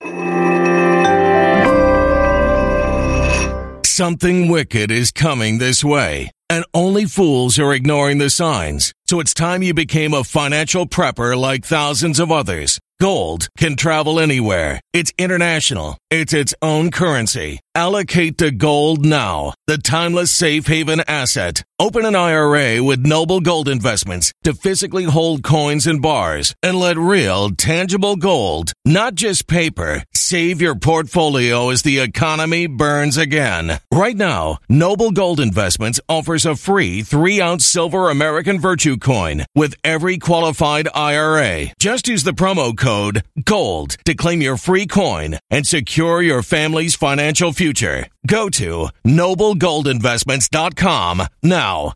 Something wicked is coming this way, and only fools are ignoring the signs. So it's time you became a financial prepper like thousands of others. Gold can travel anywhere. It's international. It's its own currency. Allocate to gold now, the timeless safe haven asset. Open an IRA with Noble Gold Investments to physically hold coins and bars and let real, tangible gold, not just paper, save your portfolio as the economy burns again. Right now, Noble Gold Investments offers a free 3-ounce silver American Virtue coin with every qualified IRA. Just use the promo code GOLD to claim your free coin and secure your family's financial future. Go to noblegoldinvestments.com now.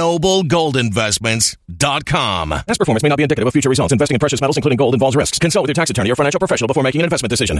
noblegoldinvestments.com. Past performance may not be indicative of future results. Investing in precious metals, including gold, involves risks. Consult with your tax attorney or financial professional before making an investment decision.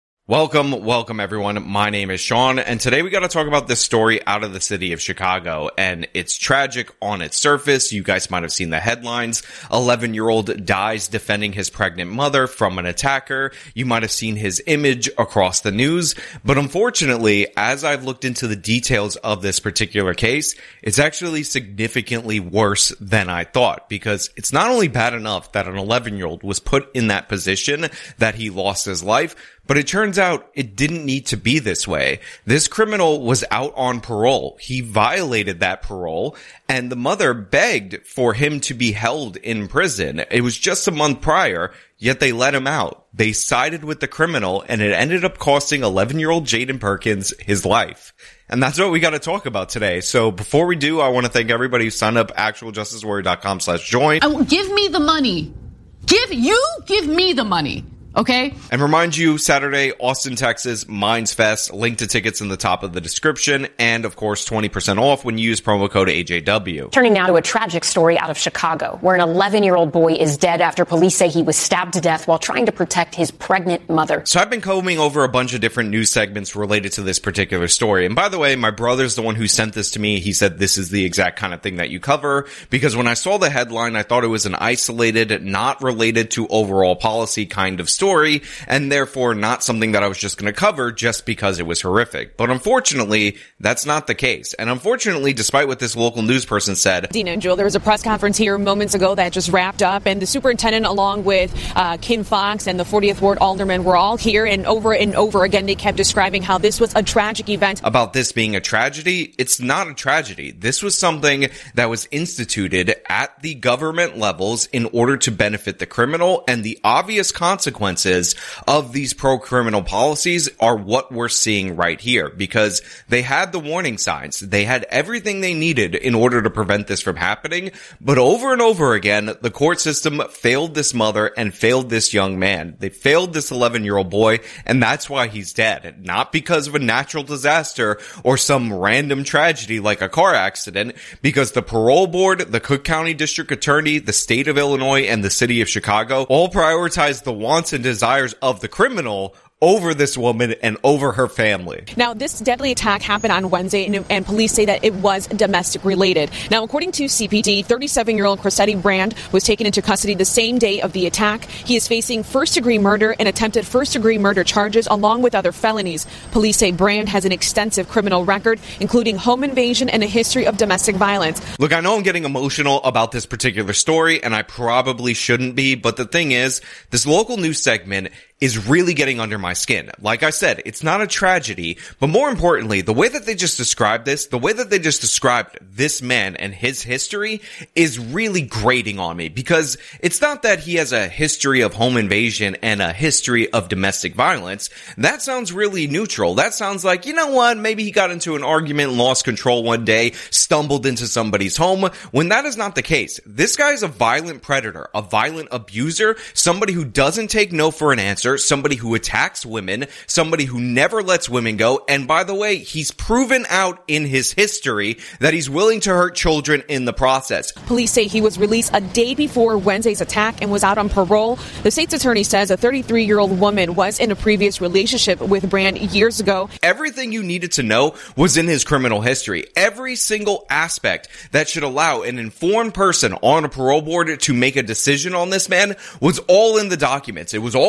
Welcome everyone. My name is Sean, and today we got to talk about this story out of the city of Chicago, and it's tragic on its surface. You guys might have seen the headlines. 11-year-old dies defending his pregnant mother from an attacker. You might have seen his image across the news, but unfortunately, as I've looked into the details of this particular case, it's actually significantly worse than I thought, because it's not only bad enough that an 11-year-old was put in that position that he lost his life, but it turns out it didn't need to be this way. This criminal was out on parole. He violated that parole, and the mother begged for him to be held in prison. It was just a month prior, yet they let him out. They sided with the criminal, and it ended up costing 11-year-old Jaden Perkins his life. And that's what we got to talk about today. So before we do, I want to thank everybody who signed up actualjusticewarrior.com/join. Give me the money. Give me the money. Okay. And remind you, Saturday, Austin, Texas, Minds Fest. Link to tickets in the top of the description. And, of course, 20% off when you use promo code AJW. Turning now to a tragic story out of Chicago, where an 11-year-old boy is dead after police say he was stabbed to death while trying to protect his pregnant mother. So I've been combing over a bunch of different news segments related to this particular story. And by the way, my brother's the one who sent this to me. He said this is the exact kind of thing that you cover. Because when I saw the headline, I thought it was an isolated, not related to overall policy kind of story, and therefore not something that I was just going to cover just because it was horrific. But unfortunately, that's not the case. And unfortunately, despite what this local news person said, Dina and Joel, there was a press conference here moments ago that just wrapped up, and the superintendent, along with Kim Fox and the 40th Ward alderman, were all here, and over again they kept describing how this was a tragic event. About this being a tragedy, it's not a tragedy. This was something that was instituted at the government levels in order to benefit the criminal, and the obvious consequences of these pro-criminal policies are what we're seeing right here, because they had the warning signs. They had everything they needed in order to prevent this from happening, but over and over again, the court system failed this mother and failed this young man. They failed this 11-year-old boy, and that's why he's dead. Not because of a natural disaster or some random tragedy like a car accident, because the parole board, the Cook County District Attorney, the state of Illinois, and the city of Chicago all prioritized the wants and desires of the criminal over this woman and over her family. Now, this deadly attack happened on Wednesday, and police say that it was domestic related. Now, according to CPD, 37-year-old Cressetti Brand was taken into custody the same day of the attack. He is facing first-degree murder and attempted first-degree murder charges, along with other felonies. Police say Brand has an extensive criminal record, including home invasion and a history of domestic violence. Look, I know I'm getting emotional about this particular story, and I probably shouldn't be, but the thing is, this local news segment is really getting under my skin. Like I said, it's not a tragedy, but more importantly, the way that they just described this, the way that they just described this man and his history is really grating on me, because it's not that he has a history of home invasion and a history of domestic violence. That sounds really neutral. That sounds like, you know what, maybe he got into an argument, lost control one day, stumbled into somebody's home, when that is not the case. This guy is a violent predator, a violent abuser, somebody who doesn't take no for an answer, somebody who attacks women, somebody who never lets women go, and by the way, he's proven out in his history that he's willing to hurt children in the process. Police say he was released a day before Wednesday's attack and was out on parole. The state's attorney says a 33-year-old woman was in a previous relationship with Brand years ago. Everything you needed to know was in his criminal history. Every single aspect that should allow an informed person on a parole board to make a decision on this man was all in the documents. It was all in the papers.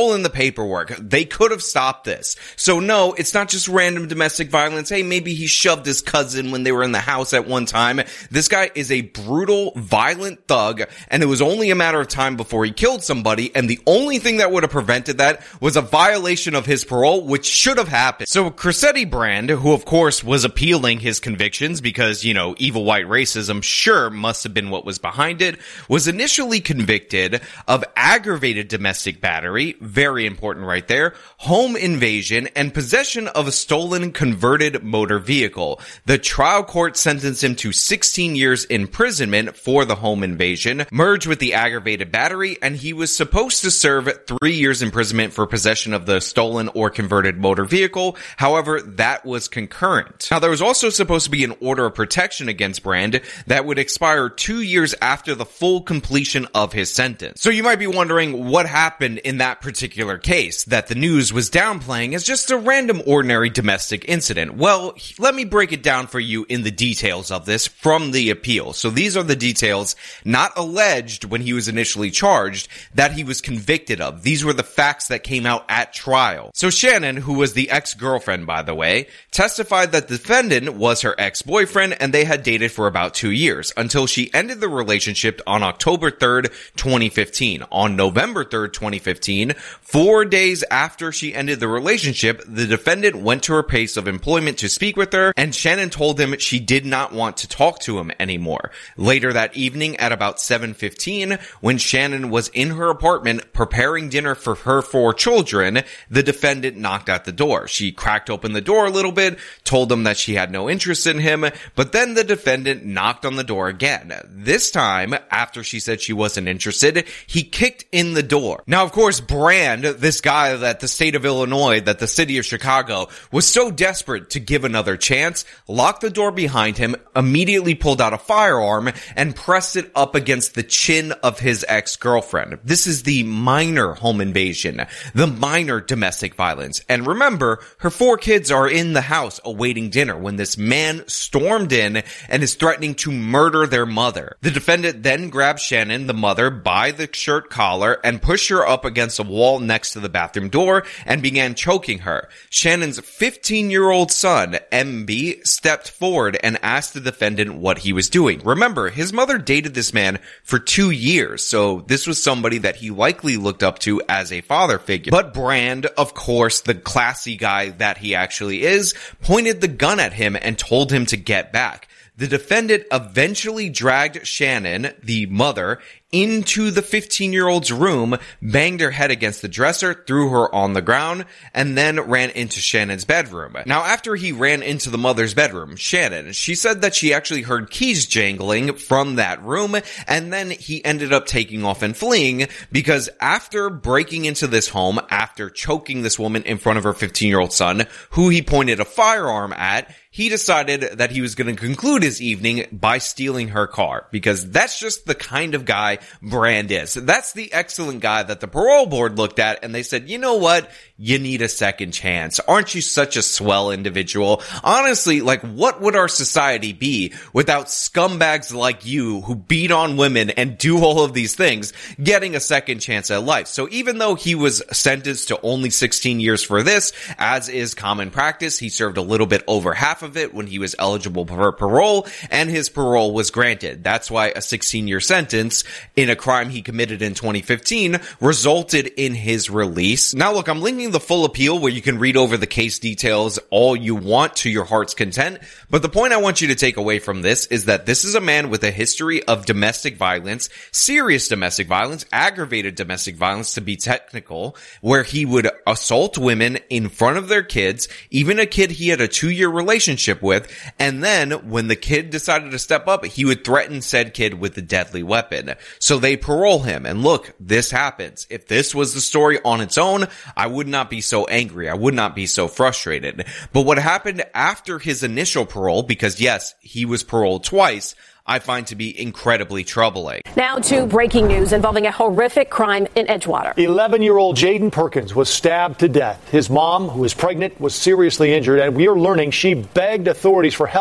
paperwork. They could have stopped this. So no, it's not just random domestic violence. Hey, maybe he shoved his cousin when they were in the house at one time. This guy is a brutal, violent thug, and it was only a matter of time before he killed somebody, and the only thing that would have prevented that was a violation of his parole, which should have happened. So Cressetti Brand, who of course was appealing his convictions because, evil white racism sure must have been what was behind it, was initially convicted of aggravated domestic battery, very important right there, home invasion, and possession of a stolen converted motor vehicle. The trial court sentenced him to 16 years imprisonment for the home invasion, merged with the aggravated battery, and he was supposed to serve 3 years imprisonment for possession of the stolen or converted motor vehicle. However, that was concurrent. Now, there was also supposed to be an order of protection against Brand that would expire 2 years after the full completion of his sentence. So you might be wondering what happened in that particular case that the news was downplaying as just a random ordinary domestic incident. Well, let me break it down for you in the details of this from the appeal. So these are the details not alleged when he was initially charged that he was convicted of. These were the facts that came out at trial. So Shannon, who was the ex-girlfriend, by the way, testified that the defendant was her ex-boyfriend and they had dated for about 2 years until she ended the relationship on October 3rd, 2015. On November 3rd, 2015, 4 days after she ended the relationship, the defendant went to her place of employment to speak with her, and Shannon told him she did not want to talk to him anymore. Later that evening at about 7:15, when Shannon was in her apartment preparing dinner for her 4 children, the defendant knocked at the door. She cracked open the door a little bit, told him that she had no interest in him, but then the defendant knocked on the door again. This time, after she said she wasn't interested, he kicked in the door. Now, of course, Brand, this guy that the state of Illinois, that the city of Chicago, was so desperate to give another chance, locked the door behind him, immediately pulled out a firearm, and pressed it up against the chin of his ex-girlfriend. This is the minor home invasion, the minor domestic violence. And remember, her 4 kids are in the house awaiting dinner when this man stormed in and is threatening to murder their mother. The defendant then grabbed Shannon, the mother, by the shirt collar and pushed her up against a wall next to the bathroom door and began choking her. Shannon's 15-year-old son, MB, stepped forward and asked the defendant what he was doing. Remember, his mother dated this man for 2 years, so this was somebody that he likely looked up to as a father figure. But Brand, of course, the classy guy that he actually is, pointed the gun at him and told him to get back. The defendant eventually dragged Shannon, the mother, into the 15-year-old's room, banged her head against the dresser, threw her on the ground, and then ran into Shannon's bedroom. Now, after he ran into the mother's bedroom, Shannon, she said that she actually heard keys jangling from that room, and then he ended up taking off and fleeing because after breaking into this home, after choking this woman in front of her 15-year-old son, who he pointed a firearm at, he decided that he was going to conclude his evening by stealing her car, because that's just the kind of guy Brand is. That's the excellent guy that the parole board looked at and they said, you know what? You need a second chance. Aren't you such a swell individual? Honestly, what would our society be without scumbags like you who beat on women and do all of these things getting a second chance at life? So even though he was sentenced to only 16 years for this, as is common practice, he served a little bit over half of it when he was eligible for parole, and his parole was granted. That's why a 16-year sentence in a crime he committed in 2015 resulted in his release. Now look, I'm linking the full appeal where you can read over the case details all you want to your heart's content, but the point I want you to take away from this is that this is a man with a history of domestic violence, serious domestic violence, aggravated domestic violence to be technical, where he would assault women in front of their kids, even a kid he had a 2-year relationship with, and then when the kid decided to step up, he would threaten said kid with a deadly weapon. So they parole him, and look, this happens. If this was the story on its own, I would not be so angry. I would not be so frustrated. But what happened after his initial parole, because yes, he was paroled twice, I find to be incredibly troubling. Now to breaking news involving a horrific crime in Edgewater. 11-year-old Jaden Perkins was stabbed to death. His mom, who was pregnant, was seriously injured, and we are learning she begged authorities for help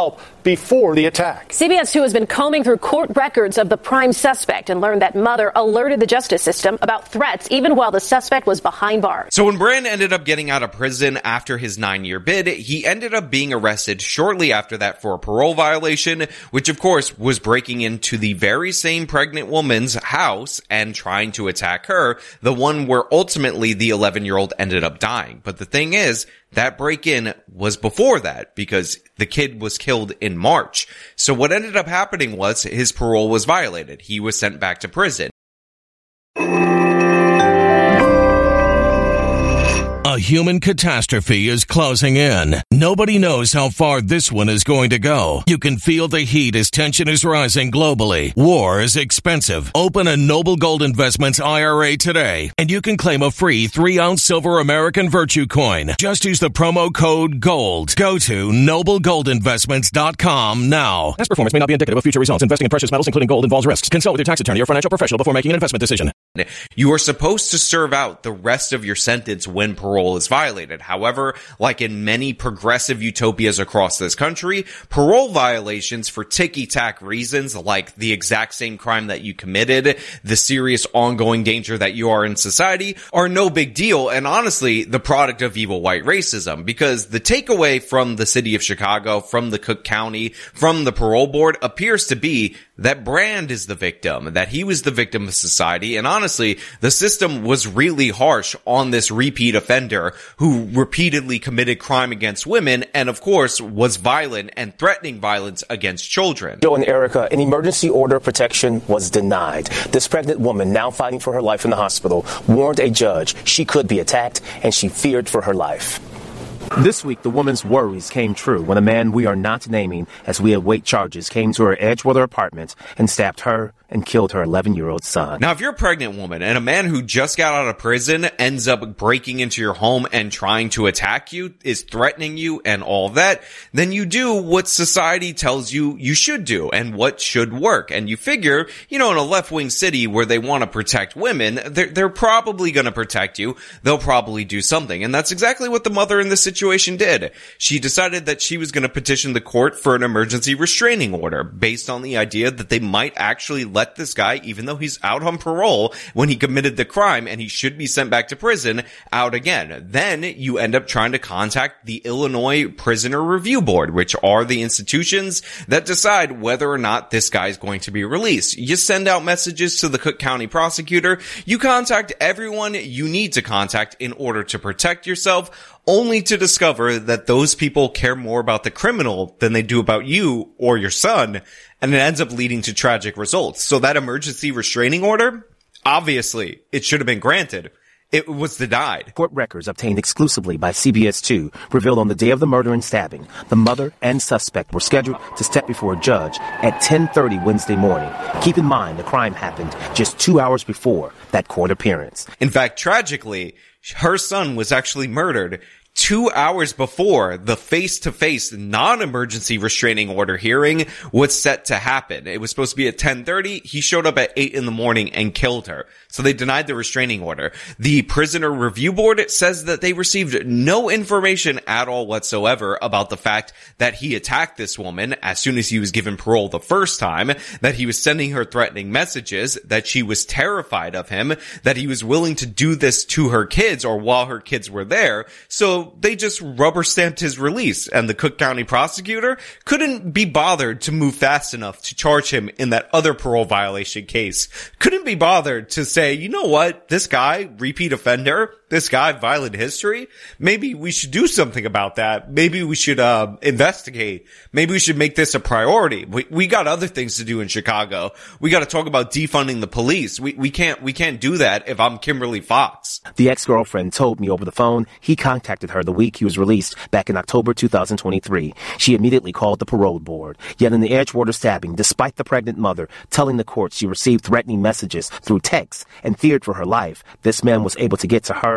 before the attack. CBS 2 has been combing through court records of the prime suspect and learned that mother alerted the justice system about threats even while the suspect was behind bars. So when Brand ended up getting out of prison after his 9-year bid, he ended up being arrested shortly after that for a parole violation, which of course was breaking into the very same pregnant woman's house and trying to attack her, the one where ultimately the 11-year-old ended up dying. But the thing is, that break-in was before that because the kid was killed in March. So what ended up happening was his parole was violated. He was sent back to prison. A human catastrophe is closing in. Nobody knows how far this one is going to go. You can feel the heat as tension is rising globally. War is expensive. Open a Noble Gold Investments IRA today, and you can claim a free 3-ounce silver American Virtue coin. Just use the promo code GOLD. Go to noblegoldinvestments.com now. Past performance may not be indicative of future results. Investing in precious metals, including gold, involves risks. Consult with your tax attorney or financial professional before making an investment decision. You are supposed to serve out the rest of your sentence when parole is violated. However, like in many progressive utopias across this country, parole violations for ticky-tack reasons, like the exact same crime that you committed, the serious ongoing danger that you are in society, are no big deal, and honestly, the product of evil white racism, because the takeaway from the city of Chicago, from the Cook County, from the parole board appears to be that Brand is the victim, that he was the victim of society, and honestly, the system was really harsh on this repeat offender who repeatedly committed crime against women and, of course, was violent and threatening violence against children. Joe and Erica, an emergency order of protection was denied. This pregnant woman, now fighting for her life in the hospital, warned a judge she could be attacked, and she feared for her life. This week, the woman's worries came true when a man we are not naming as we await charges came to her Edgewater apartment and stabbed her and killed her 11-year-old son. Now, if you're a pregnant woman and a man who just got out of prison ends up breaking into your home and trying to attack you, is threatening you and all that, then you do what society tells you you should do and what should work. And you figure, in a left-wing city where they want to protect women, they're probably going to protect you. They'll probably do something. And that's exactly what the mother in this situation did. She decided that she was going to petition the court for an emergency restraining order based on the idea that they might actually let this guy, even though he's out on parole when he committed the crime and he should be sent back to prison, out again. Then you end up trying to contact the Illinois Prisoner Review Board, which are the institutions that decide whether or not this guy is going to be released. You send out messages to the Cook County prosecutor. You contact everyone you need to contact in order to protect yourself, only to discover that those people care more about the criminal than they do about you or your son, and it ends up leading to tragic results. So that emergency restraining order, obviously, it should have been granted. It was denied. Court records obtained exclusively by CBS 2 revealed on the day of the murder and stabbing, the mother and suspect were scheduled to step before a judge at 10:30 Wednesday morning. Keep in mind, the crime happened just 2 hours before that court appearance. In fact, tragically, her son was actually murdered 2 hours before the face-to-face non-emergency restraining order hearing was set to happen. It was supposed to be at 10:30. He showed up at 8 in the morning and killed her. So they denied the restraining order. The Prisoner Review Board says that they received no information at all whatsoever about the fact that he attacked this woman as soon as he was given parole the first time, that he was sending her threatening messages, that she was terrified of him, that he was willing to do this to her kids or while her kids were there. So they just rubber stamped his release, and the Cook County prosecutor couldn't be bothered to move fast enough to charge him in that other parole violation case. Couldn't be bothered to say, you know what, this guy, repeat offender, this guy, violent history, maybe we should do something about that. Maybe we should investigate. Maybe we should make this a priority. We got other things to do in Chicago. We got to talk about defunding the police. We can't do that if I'm Kimberly Fox. The ex-girlfriend told me over the phone he contacted her the week he was released back in October 2023. She immediately called the parole board. Yet in the Edgewater stabbing, despite the pregnant mother telling the court she received threatening messages through text and feared for her life, this man was able to get to her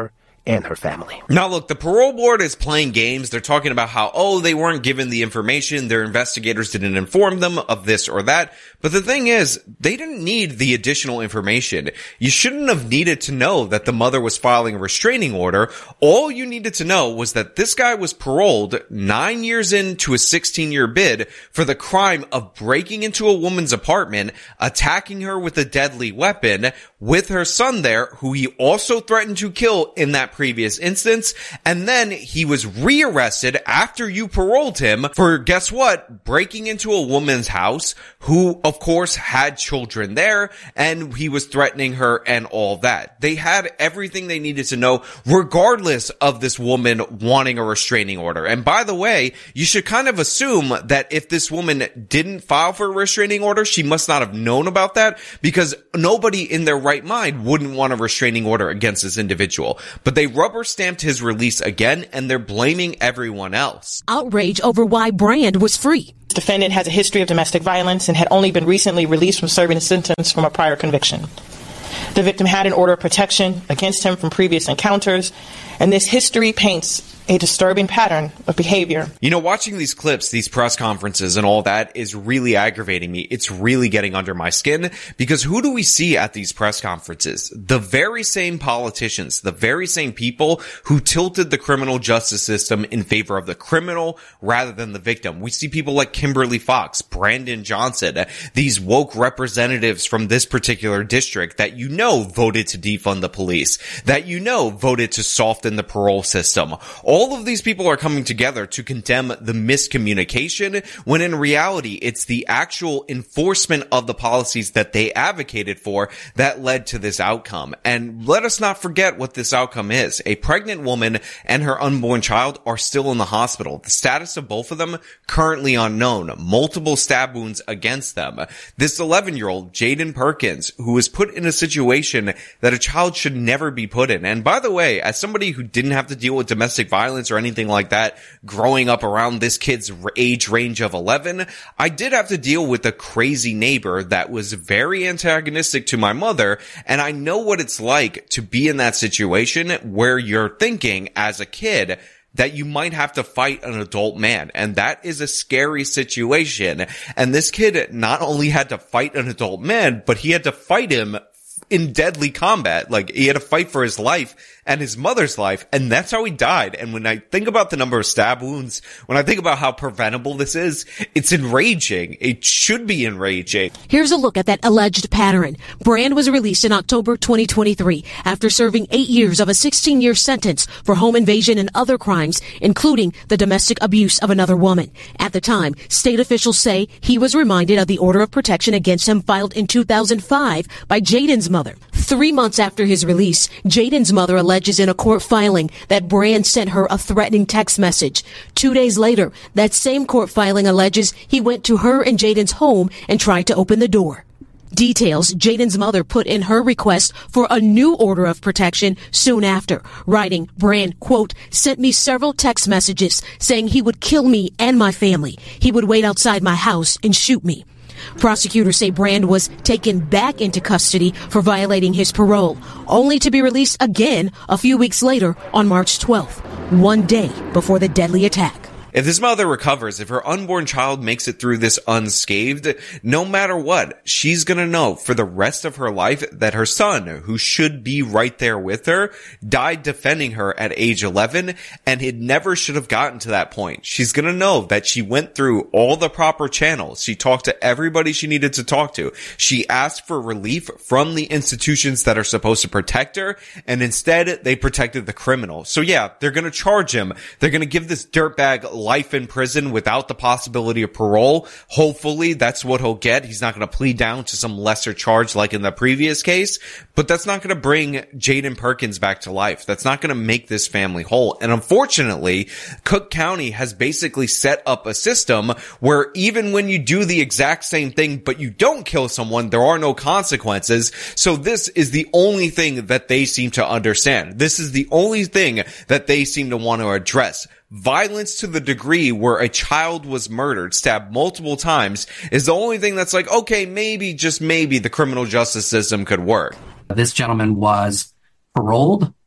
and her family. Now, look, the parole board is playing games. They're talking about how, they weren't given the information. Their investigators didn't inform them of this or that. But the thing is, they didn't need the additional information. You shouldn't have needed to know that the mother was filing a restraining order. All you needed to know was that this guy was paroled 9 years into a 16-year bid for the crime of breaking into a woman's apartment, attacking her with a deadly weapon, with her son there, who he also threatened to kill in that previous instance, and then he was rearrested after you paroled him for, guess what, breaking into a woman's house, who, of course, had children there, and he was threatening her and all that. They had everything they needed to know, regardless of this woman wanting a restraining order. And by the way, you should kind of assume that if this woman didn't file for a restraining order, she must not have known about that, because nobody in their right mind wouldn't want a restraining order against this individual. But they rubber stamped his release again, and they're blaming everyone else. Outrage over why Brand was free. The defendant has a history of domestic violence and had only been recently released from serving a sentence from a prior conviction. The victim had an order of protection against him from previous encounters, and this history paints a disturbing pattern of behavior. You know, watching these clips, these press conferences and all that is really aggravating me. It's really getting under my skin, because who do we see at these press conferences? The very same politicians, the very same people who tilted the criminal justice system in favor of the criminal rather than the victim. We see people like Kimberly Fox, Brandon Johnson, these woke representatives from this particular district that voted to defund the police, that voted to soften the parole system. All of these people are coming together to condemn the miscommunication, when in reality, it's the actual enforcement of the policies that they advocated for that led to this outcome. And let us not forget what this outcome is. A pregnant woman and her unborn child are still in the hospital. The status of both of them currently unknown. Multiple stab wounds against them. This 11-year-old, Jaden Perkins, who was put in a situation that a child should never be put in. And by the way, as somebody who didn't have to deal with domestic violence or anything like that growing up around this kid's age range of 11, I did have to deal with a crazy neighbor that was very antagonistic to my mother, and I know what it's like to be in that situation where you're thinking as a kid that you might have to fight an adult man. And that is a scary situation. And this kid not only had to fight an adult man, but he had to fight him in deadly combat. Like, he had to fight for his life and his mother's life, and that's how he died. And when I think about the number of stab wounds, when I think about how preventable this is, it's enraging. It should be enraging. Here's a look at that alleged pattern. Brand was released in October 2023 after serving 8 years of a 16-year sentence for home invasion and other crimes, including the domestic abuse of another woman. At the time, state officials say he was reminded of the order of protection against him filed in 2005 by Jaden's mother. 3 months after his release, Jaden's mother alleges in a court filing that Brand sent her a threatening text message. 2 days later, that same court filing alleges he went to her and Jaden's home and tried to open the door. Details Jaden's mother put in her request for a new order of protection soon after, writing, Brand, quote, sent me several text messages saying he would kill me and my family. He would wait outside my house and shoot me. Prosecutors say Brand was taken back into custody for violating his parole, only to be released again a few weeks later on March 12th, 1 day before the deadly attack. If this mother recovers, if her unborn child makes it through this unscathed, no matter what, she's gonna know for the rest of her life that her son, who should be right there with her, died defending her at age 11, and it never should have gotten to that point. She's gonna know that she went through all the proper channels. She talked to everybody she needed to talk to. She asked for relief from the institutions that are supposed to protect her, and instead they protected the criminal. So yeah, they're gonna charge him. They're gonna give this dirtbag life in prison without the possibility of parole. Hopefully that's what he'll get. He's not going to plead down to some lesser charge like in the previous case, but that's not going to bring Jaden Perkins back to life. That's not going to make this family whole. And unfortunately, Cook County has basically set up a system where even when you do the exact same thing but you don't kill someone, there are no consequences. So this is the only thing that they seem to understand. This is the only thing that they seem to want to address. Violence to the degree where a child was murdered, stabbed multiple times, is the only thing that's like, okay, maybe, just maybe, the criminal justice system could work. This gentleman was paroled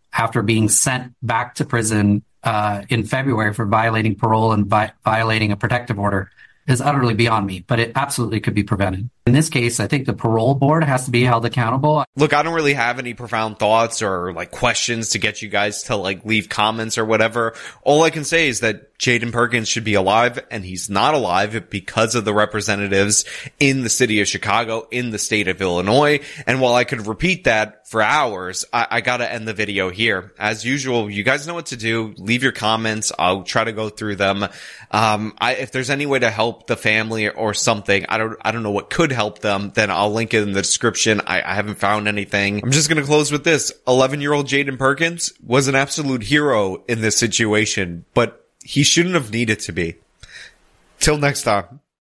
after being sent back to prison in February for violating parole and violating a protective order is utterly beyond me, but it absolutely could be prevented. In this case, I think the parole board has to be held accountable. Look, I don't really have any profound thoughts or like questions to get you guys to like leave comments or whatever. All I can say is that Jayden Perkins should be alive, and he's not alive because of the representatives in the city of Chicago, in the state of Illinois. And while I could repeat that for hours, I gotta end the video here. As usual, you guys know what to do. Leave your comments. I'll try to go through them. If there's any way to help the family or something, I don't know what could help them, then I'll link it in the description. I haven't found anything. I'm just gonna close with this. 11-year-old Jayden Perkins was an absolute hero in this situation, but he shouldn't have needed to be. Till next time.